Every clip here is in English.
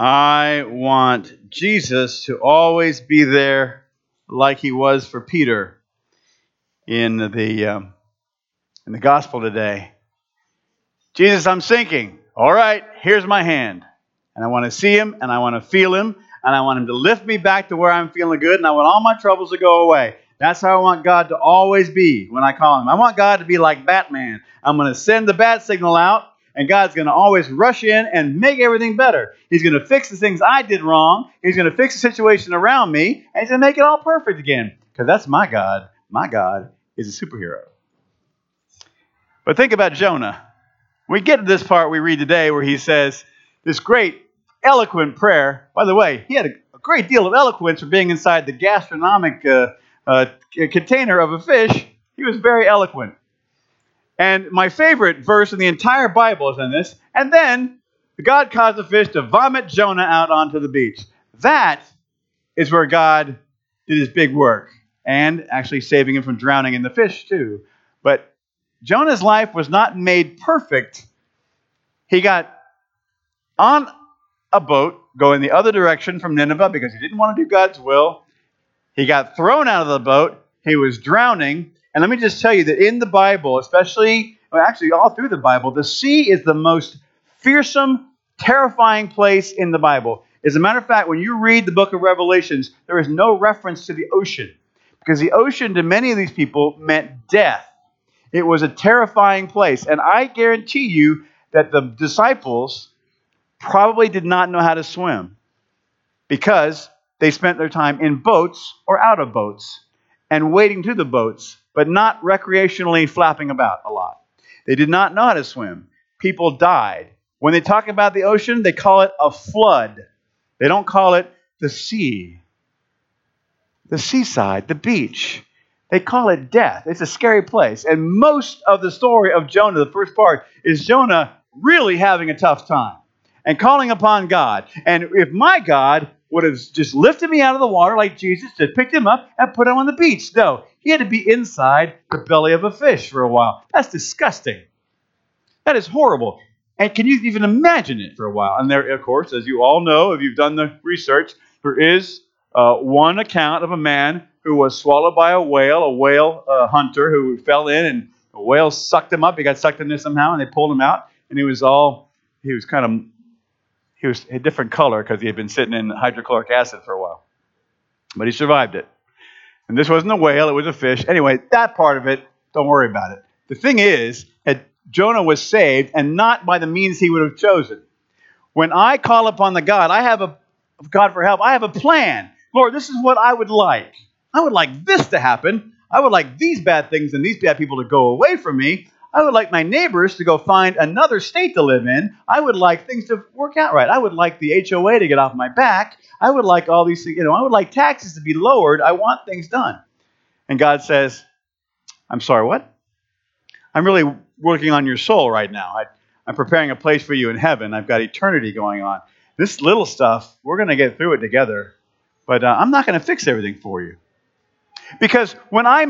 I want Jesus to always be there like he was for Peter in the gospel today. Jesus, I'm sinking. All right, here's my hand. And I want to see him, and I want to feel him, and I want him to lift me back to where I'm feeling good, and I want all my troubles to go away. That's how I want God to always be when I call him. I want God to be like Batman. I'm going to send the bat signal out, and God's going to always rush in and make everything better. He's going to fix the things I did wrong. He's going to fix the situation around me, and he's going to make it all perfect again. Because that's my God. My God is a superhero. But think about Jonah. We get to this part we read today where he says this great, eloquent prayer. By the way, he had a great deal of eloquence for being inside the gastronomic container of a fish. He was very eloquent. And my favorite verse in the entire Bible is in this. And then God caused the fish to vomit Jonah out onto the beach. That is where God did his big work. And actually saving him from drowning in the fish too. But Jonah's life was not made perfect. He got on a boat going the other direction from Nineveh because he didn't want to do God's will. He got thrown out of the boat. He was drowning. And let me just tell you that in the Bible, especially, actually all through the Bible, the sea is the most fearsome, terrifying place in the Bible. As a matter of fact, when you read the book of Revelations, there is no reference to the ocean. Because the ocean to many of these people meant death. It was a terrifying place. And I guarantee you that the disciples probably did not know how to swim because they spent their time in boats or out of boats and wading to the boats, but not recreationally flapping about a lot. They did not know how to swim. People died. When they talk about the ocean, they call it a flood. They don't call it the sea. The seaside, the beach. They call it death. It's a scary place. And most of the story of Jonah, the first part, is Jonah really having a tough time and calling upon God. And if my God would have just lifted me out of the water like Jesus, just picked him up and put him on the beach. No, he had to be inside the belly of a fish for a while. That's disgusting. That is horrible. And can you even imagine it for a while? And there, of course, as you all know, if you've done the research, there is one account of a man who was swallowed by a whale hunter who fell in, and a whale sucked him up. He got sucked in there somehow, and they pulled him out, and he was a different color because he had been sitting in hydrochloric acid for a while. But he survived it. And this wasn't a whale, it was a fish. Anyway, that part of it, don't worry about it. The thing is, that Jonah was saved, and not by the means he would have chosen. When I call upon the God, I have a God for help. I have a plan. Lord, this is what I would like. I would like this to happen. I would like these bad things and these bad people to go away from me. I would like my neighbors to go find another state to live in. I would like things to work out right. I would like the HOA to get off my back. I would like all these things. I would like taxes to be lowered. I want things done. And God says, I'm sorry, what? I'm really working on your soul right now. I'm preparing a place for you in heaven. I've got eternity going on. This little stuff, we're going to get through it together. But I'm not going to fix everything for you. Because when I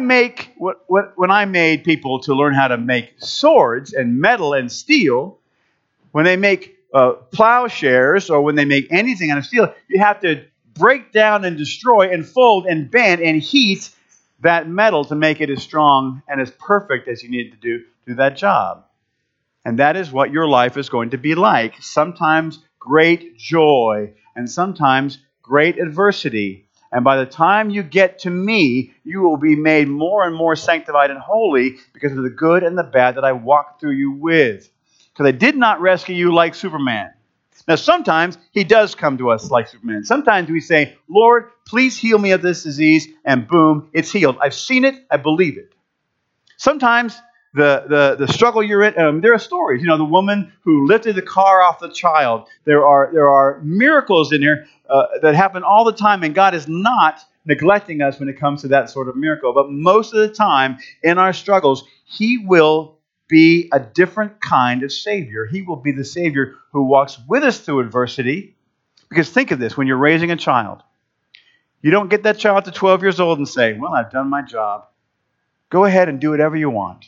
made people to learn how to make swords and metal and steel, when they make plowshares or when they make anything out of steel, you have to break down and destroy and fold and bend and heat that metal to make it as strong and as perfect as you need to do that job. And that is what your life is going to be like. Sometimes great joy and sometimes great adversity. And by the time you get to me, you will be made more and more sanctified and holy because of the good and the bad that I walked through you with. Because I did not rescue you like Superman. Now, sometimes he does come to us like Superman. Sometimes we say, Lord, please heal me of this disease, and boom, it's healed. I've seen it. I believe it. Sometimes the struggle you're in, there are stories. The woman who lifted the car off the child. There are miracles in here that happen all the time, and God is not neglecting us when it comes to that sort of miracle. But most of the time in our struggles, He will be a different kind of Savior. He will be the Savior who walks with us through adversity. Because think of this, when you're raising a child, you don't get that child to 12 years old and say, well, I've done my job. Go ahead and do whatever you want.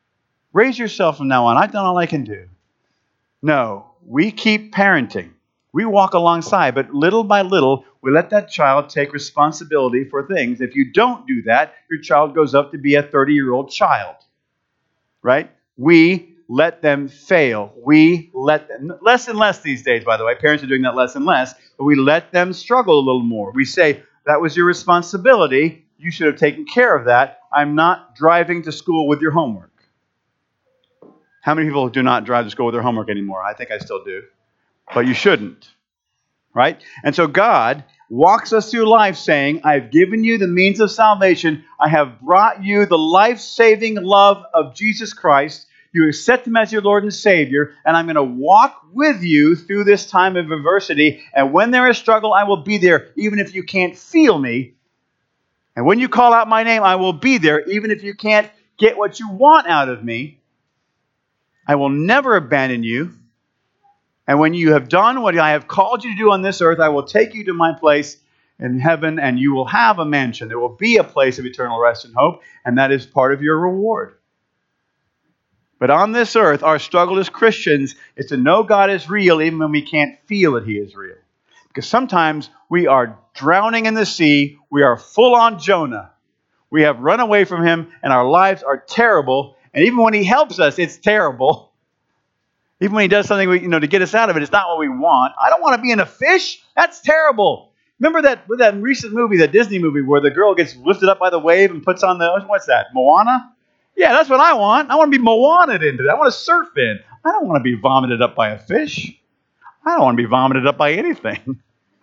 Raise yourself from now on. I've done all I can do. No, we keep parenting. We walk alongside, but little by little, we let that child take responsibility for things. If you don't do that, your child goes up to be a 30-year-old child, right? We let them fail. We let them, less and less these days, by the way. Parents are doing that less and less, but we let them struggle a little more. We say, that was your responsibility. You should have taken care of that. I'm not driving to school with your homework. How many people do not drive to school with their homework anymore? I think I still do. But you shouldn't, right? And so God walks us through life saying, I've given you the means of salvation. I have brought you the life-saving love of Jesus Christ. You accept Him as your Lord and Savior, and I'm going to walk with you through this time of adversity. And when there is struggle, I will be there, even if you can't feel me. And when you call out my name, I will be there, even if you can't get what you want out of me. I will never abandon you. And when you have done what I have called you to do on this earth, I will take you to my place in heaven, and you will have a mansion. There will be a place of eternal rest and hope, and that is part of your reward. But on this earth, our struggle as Christians is to know God is real even when we can't feel that He is real. Because sometimes we are drowning in the sea. We are full on Jonah. We have run away from Him, and our lives are terrible. And even when He helps us, it's terrible. Even when He does something to get us out of it, it's not what we want. I don't want to be in a fish. That's terrible. Remember that recent movie, that Disney movie, where the girl gets lifted up by the wave and puts on what's that, Moana? Yeah, that's what I want. I want to be Moana'd into that. I want to surf in. I don't want to be vomited up by a fish. I don't want to be vomited up by anything.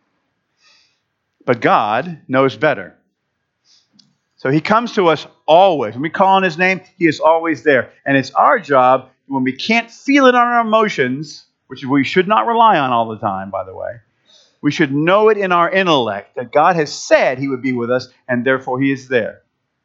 But God knows better. So He comes to us always. When we call on His name, He is always there. And it's our job, when we can't feel it on our emotions, which we should not rely on all the time, by the way, we should know it in our intellect that God has said He would be with us, and therefore He is there.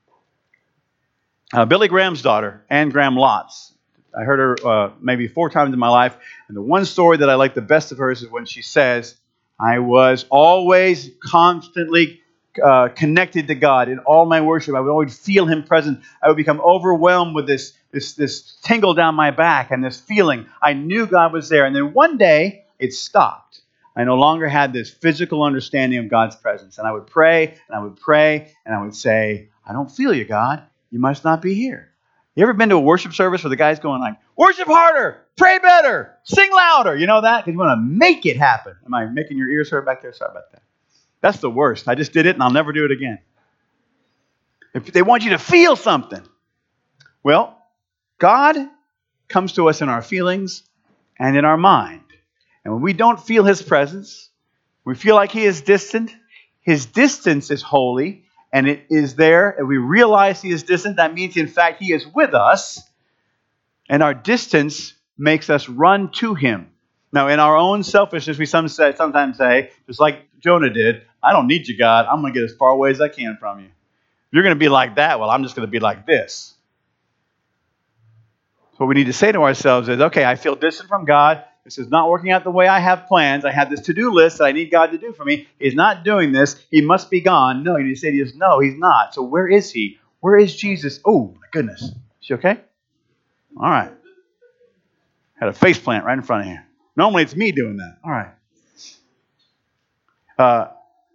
Billy Graham's daughter, Anne Graham Lotz. I heard her maybe 4 times in my life. And the one story that I like the best of hers is when she says, I was always constantly connected to God in all my worship. I would always feel Him present. I would become overwhelmed with this tingle down my back and this feeling. I knew God was there. And then one day, it stopped. I no longer had this physical understanding of God's presence. And I would pray, and I would pray, and I would say, I don't feel you, God. You must not be here. You ever been to a worship service where the guy's going like, worship harder, pray better, sing louder? You know that? Because you want to make it happen. Am I making your ears hurt back there? Sorry about that. That's the worst. I just did it, and I'll never do it again. If they want you to feel something. Well, God comes to us in our feelings and in our mind. And when we don't feel His presence, we feel like He is distant. His distance is holy, and it is there. And we realize He is distant. That means, in fact, He is with us. And our distance makes us run to Him. Now, in our own selfishness, we sometimes say, just like Jonah did, I don't need you, God. I'm going to get as far away as I can from you. If you're going to be like that, well, I'm just going to be like this. So what we need to say to ourselves is, okay, I feel distant from God. This is not working out the way I have plans. I have this to-do list that I need God to do for me. He's not doing this. He must be gone. No, you need to say to yourself, no, He's not. So where is He? Where is Jesus? Oh, my goodness. Is she okay? All right. Had a face plant right in front of you. Normally it's me doing that. All right.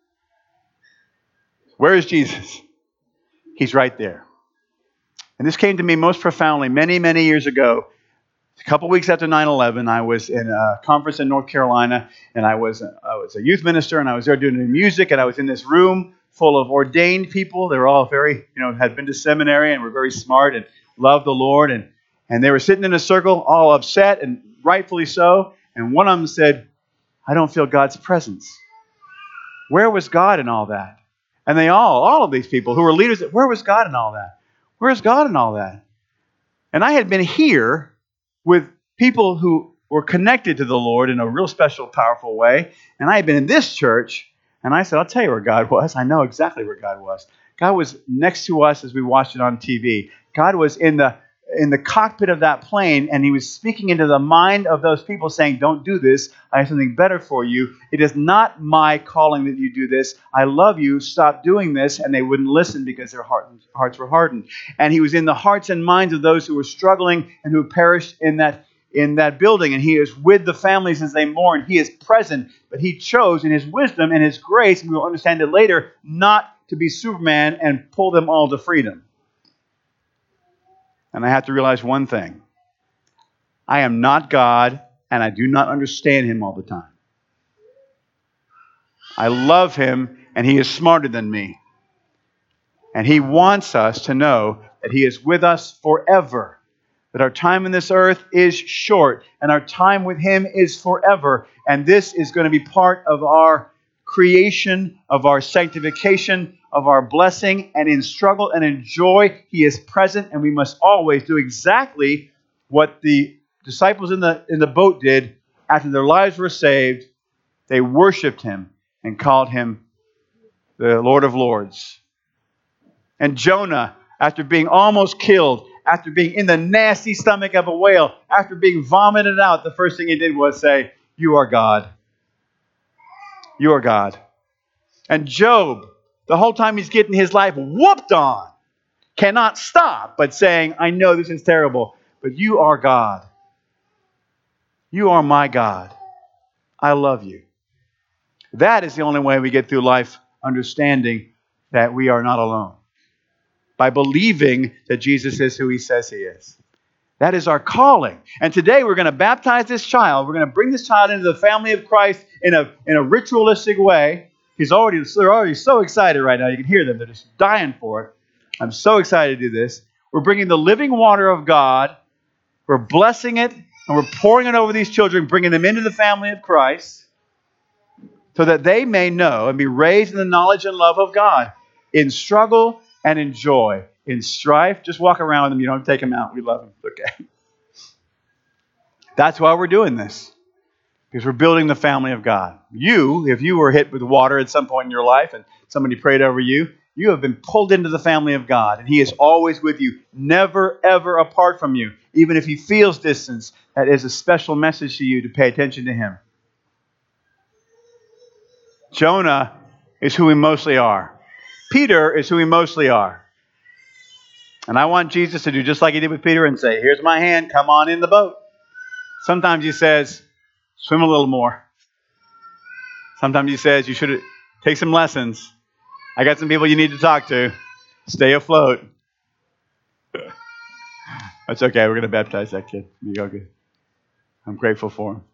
Where is Jesus? He's right there. And this came to me most profoundly many, many years ago. A couple weeks after 9/11, I was in a conference in North Carolina, and I was a youth minister, and I was there doing music, and I was in this room full of ordained people. They were all very, had been to seminary and were very smart and loved the Lord, and they were sitting in a circle, all upset, and rightfully so. And one of them said, I don't feel God's presence. Where was God in all that? And they all of these people who were leaders, where was God in all that? Where's God in all that? And I had been here with people who were connected to the Lord in a real special, powerful way. And I had been in this church, and I said, I'll tell you where God was. I know exactly where God was. God was next to us as we watched it on TV. God was in the cockpit of that plane, and He was speaking into the mind of those people saying, don't do this. I have something better for you. It is not my calling that you do this. I love you. Stop doing this. And they wouldn't listen because their hearts were hardened. And He was in the hearts and minds of those who were struggling and who perished in that in that building, and he is with the families as they mourn. He is present, but he chose in his wisdom and his grace, and we will understand it later, not to be Superman and pull them all to freedom. And I have to realize one thing. I am not God, and I do not understand him all the time. I love him, and he is smarter than me. And he wants us to know that he is with us forever. That our time on this earth is short, and our time with him is forever. And this is going to be part of our creation, of our sanctification, of our blessing. And in struggle and in joy, he is present, and we must always do exactly what the disciples in the boat did after their lives were saved. They worshiped him and called him the Lord of Lords. And Jonah, after being almost killed, after being in the nasty stomach of a whale, after being vomited out, the first thing he did was say, "You are God. You are God." And Job, the whole time he's getting his life whooped on, cannot stop but saying, "I know this is terrible, but you are God. You are my God. I love you." That is the only way we get through life, understanding that we are not alone. By believing that Jesus is who he says he is. That is our calling. And today we're going to baptize this child. We're going to bring this child into the family of Christ in a ritualistic way. They're already so excited right now. You can hear them. They're just dying for it. I'm so excited to do this. We're bringing the living water of God. We're blessing it, and we're pouring it over these children, bringing them into the family of Christ so that they may know and be raised in the knowledge and love of God in struggle and in joy. In strife, just walk around with them. You don't take them out. We love them. Okay. That's why we're doing this. Because we're building the family of God. You, if you were hit with water at some point in your life and somebody prayed over you, you have been pulled into the family of God. And he is always with you, never, ever apart from you. Even if he feels distance, that is a special message to you to pay attention to him. Jonah is who we mostly are. Peter is who we mostly are. And I want Jesus to do just like he did with Peter and say, "Here's my hand, come on in the boat." Sometimes he says, "Swim a little more." Sometimes he says, "You should take some lessons. I got some people you need to talk to. Stay afloat." That's okay. We're going to baptize that kid. You go good. I'm grateful for him.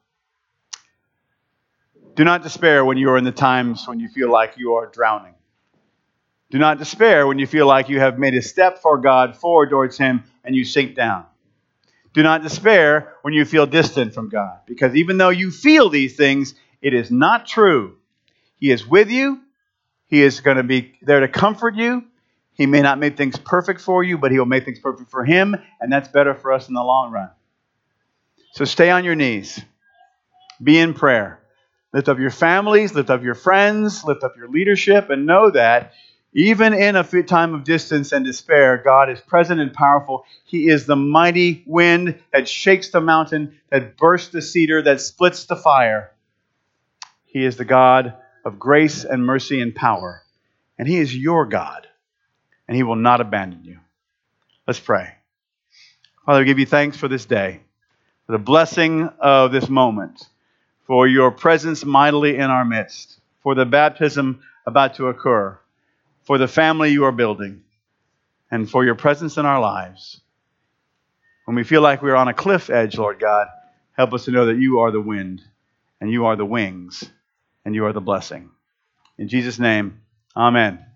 Do not despair when you are in the times when you feel like you are drowning. Do not despair when you feel like you have made a step for God forward towards him and you sink down. Do not despair when you feel distant from God, because even though you feel these things, it is not true. He is with you. He is going to be there to comfort you. He may not make things perfect for you, but he will make things perfect for him, and that's better for us in the long run. So stay on your knees. Be in prayer. Lift up your families, lift up your friends, lift up your leadership, and know that even in a time of distance and despair, God is present and powerful. He is the mighty wind that shakes the mountain, that bursts the cedar, that splits the fire. He is the God of grace and mercy and power. And he is your God. And he will not abandon you. Let's pray. Father, we give you thanks for this day, for the blessing of this moment, for your presence mightily in our midst, for the baptism about to occur, for the family you are building, and for your presence in our lives. When we feel like we're on a cliff edge, Lord God, help us to know that you are the wind, and you are the wings, and you are the blessing. In Jesus' name, amen.